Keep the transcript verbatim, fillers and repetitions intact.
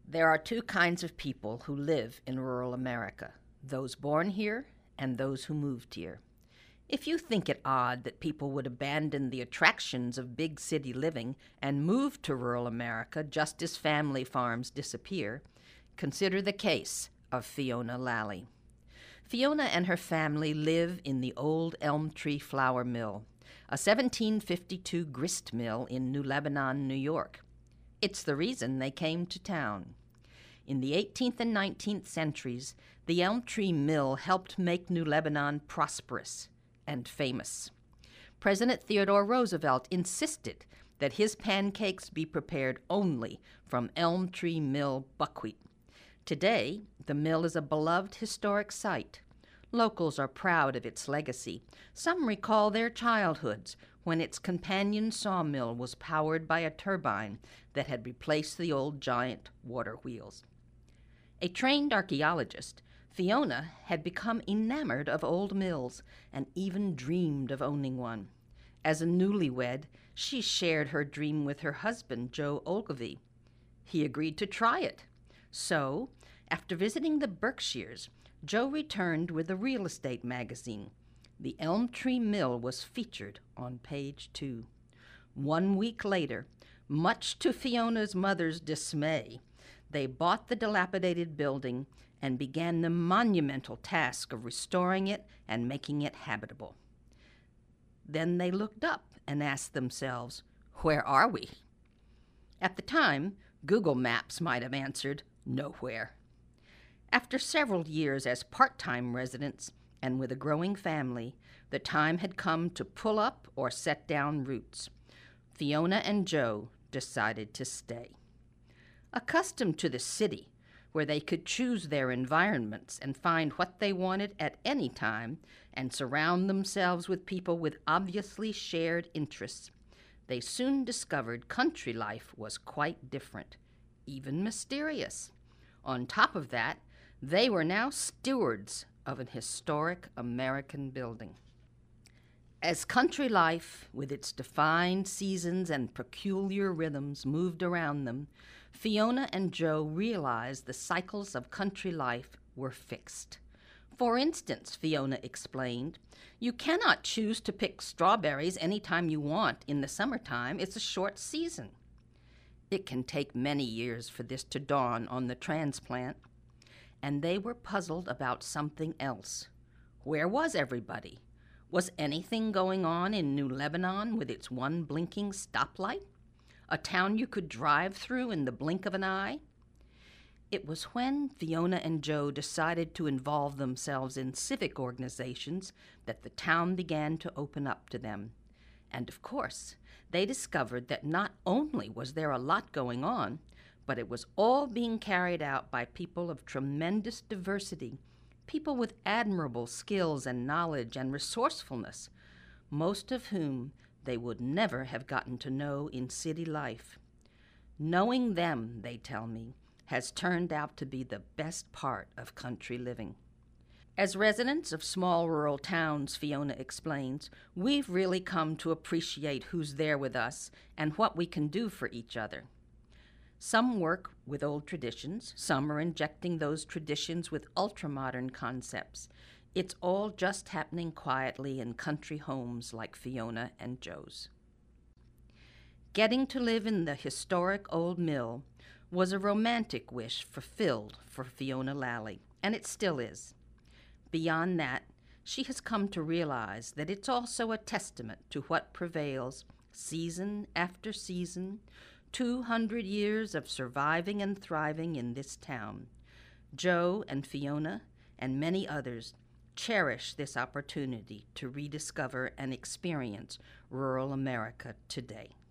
There are two kinds of people who live in rural America, those born here and those who moved here. If you think it odd that people would abandon the attractions of big city living and move to rural America just as family farms disappear, consider the case of Fiona Lally. Fiona and her family live in the old Elm Tree Flour Mill, a seventeen fifty-two grist mill in New Lebanon, New York. It's the reason they came to town. In the eighteenth and nineteenth centuries, the Elm Tree Mill helped make New Lebanon prosperous and famous. President Theodore Roosevelt insisted that his pancakes be prepared only from Elm Tree Mill buckwheat. Today, the mill is a beloved historic site. Locals are proud of its legacy. Some recall their childhoods when its companion sawmill was powered by a turbine that had replaced the old giant water wheels. A trained archaeologist, Fiona had become enamored of old mills and even dreamed of owning one. As a newlywed, she shared her dream with her husband, Joe Ogilvie. He agreed to try it. So, after visiting the Berkshires, Joe returned with a real estate magazine. The Elm Tree Mill was featured on page two. One week later, much to Fiona's mother's dismay, they bought the dilapidated building and began the monumental task of restoring it and making it habitable. Then they looked up and asked themselves, "Where are we?" At the time, Google Maps might have answered, "Nowhere." After several years as part-time residents and with a growing family, the time had come to pull up or set down roots. Fiona and Joe decided to stay. Accustomed to the city, where they could choose their environments and find what they wanted at any time and surround themselves with people with obviously shared interests, they soon discovered country life was quite different, even mysterious. On top of that, they were now stewards of an historic American building. As country life, with its defined seasons and peculiar rhythms, moved around them, Fiona and Joe realized the cycles of country life were fixed. For instance, Fiona explained, you cannot choose to pick strawberries any time you want in the summertime. It's a short season. It can take many years for this to dawn on the transplant. And they were puzzled about something else. Where was everybody? Was anything going on in New Lebanon with its one blinking stoplight? A town you could drive through in the blink of an eye? It was when Fiona and Joe decided to involve themselves in civic organizations that the town began to open up to them. And of course, they discovered that not only was there a lot going on, but it was all being carried out by people of tremendous diversity, people with admirable skills and knowledge and resourcefulness, most of whom they would never have gotten to know in city life. Knowing them, they tell me, has turned out to be the best part of country living. As residents of small rural towns, Fiona explains, we've really come to appreciate who's there with us and what we can do for each other. Some work with old traditions, some are injecting those traditions with ultra-modern concepts. It's all just happening quietly in country homes like Fiona and Joe's. Getting to live in the historic old mill was a romantic wish fulfilled for Fiona Lally, and it still is. Beyond that, she has come to realize that it's also a testament to what prevails season after season, two hundred years of surviving and thriving in this town. Joe and Fiona and many others cherish this opportunity to rediscover and experience rural America today.